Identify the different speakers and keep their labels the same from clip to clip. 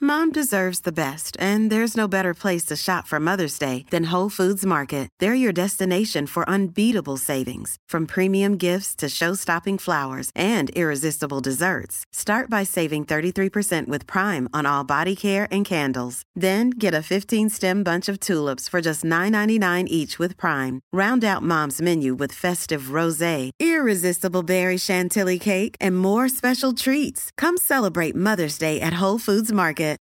Speaker 1: Mom deserves the best, and there's no better place to shop for Mother's Day than Whole Foods Market. They're your destination for unbeatable savings, from premium gifts to show-stopping flowers and irresistible desserts. Start by saving 33% with Prime on all body care and candles. Then get a 15-stem bunch of tulips for just $9.99 each with Prime. Round out Mom's menu with festive rosé, irresistible berry chantilly cake, and more special treats. Come celebrate Mother's Day at Whole Foods Market.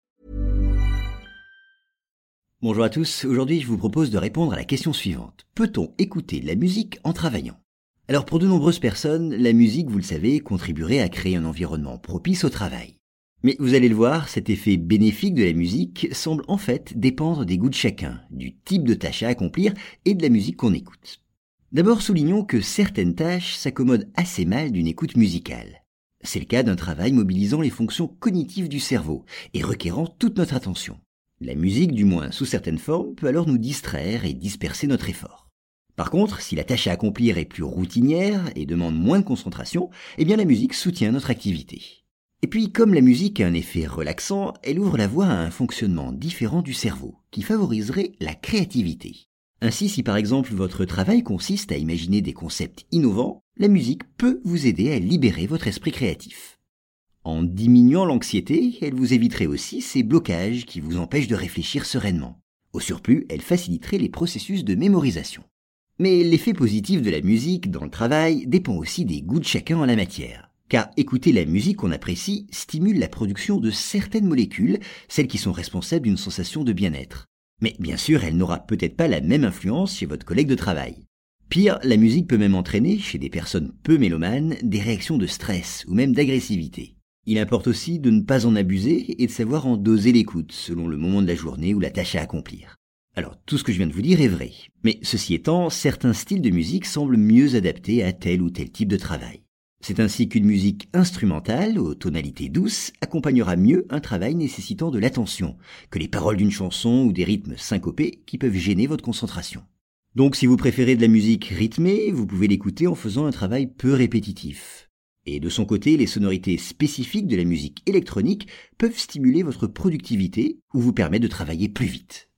Speaker 2: Bonjour à tous, aujourd'hui je vous propose de répondre à la question suivante. Peut-on écouter de la musique en travaillant ? Alors pour de nombreuses personnes, la musique, vous le savez, contribuerait à créer un environnement propice au travail. Mais vous allez le voir, cet effet bénéfique de la musique semble en fait dépendre des goûts de chacun, du type de tâche à accomplir et de la musique qu'on écoute. D'abord soulignons que certaines tâches s'accommodent assez mal d'une écoute musicale. C'est le cas d'un travail mobilisant les fonctions cognitives du cerveau et requérant toute notre attention. La musique, du moins sous certaines formes, peut alors nous distraire et disperser notre effort. Par contre, si la tâche à accomplir est plus routinière et demande moins de concentration, eh bien la musique soutient notre activité. Et puis, comme la musique a un effet relaxant, elle ouvre la voie à un fonctionnement différent du cerveau, qui favoriserait la créativité. Ainsi, si par exemple votre travail consiste à imaginer des concepts innovants, la musique peut vous aider à libérer votre esprit créatif. En diminuant l'anxiété, elle vous éviterait aussi ces blocages qui vous empêchent de réfléchir sereinement. Au surplus, elle faciliterait les processus de mémorisation. Mais l'effet positif de la musique dans le travail dépend aussi des goûts de chacun en la matière. Car écouter la musique qu'on apprécie stimule la production de certaines molécules, celles qui sont responsables d'une sensation de bien-être. Mais bien sûr, elle n'aura peut-être pas la même influence chez votre collègue de travail. Pire, la musique peut même entraîner, chez des personnes peu mélomanes, des réactions de stress ou même d'agressivité. Il importe aussi de ne pas en abuser et de savoir en doser l'écoute selon le moment de la journée ou la tâche à accomplir. Alors, tout ce que je viens de vous dire est vrai. Mais ceci étant, certains styles de musique semblent mieux adaptés à tel ou tel type de travail. C'est ainsi qu'une musique instrumentale, aux tonalités douces, accompagnera mieux un travail nécessitant de l'attention, que les paroles d'une chanson ou des rythmes syncopés qui peuvent gêner votre concentration. Donc si vous préférez de la musique rythmée, vous pouvez l'écouter en faisant un travail peu répétitif. Et de son côté, les sonorités spécifiques de la musique électronique peuvent stimuler votre productivité ou vous permettre de travailler plus vite.